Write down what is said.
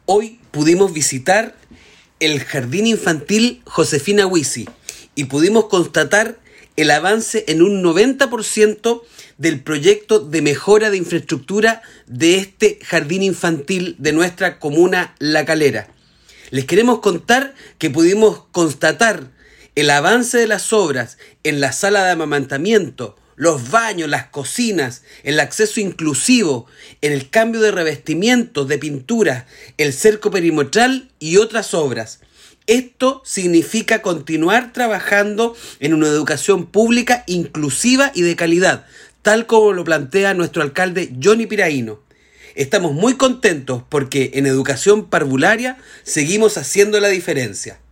Hoy pudimos visitar el Jardín Infantil Josefina Huisi y pudimos constatar el avance en un 90% del proyecto de mejora de infraestructura de este jardín infantil de nuestra comuna La Calera. Les queremos contar que pudimos constatar el avance de las obras en la sala de amamantamiento, los baños, las cocinas, el acceso inclusivo, en el cambio de revestimiento, de pintura, el cerco perimetral y otras obras. Esto significa continuar trabajando en una educación pública inclusiva y de calidad, tal como lo plantea nuestro alcalde Johnny Piraíno. Estamos muy contentos porque en educación parvularia seguimos haciendo la diferencia.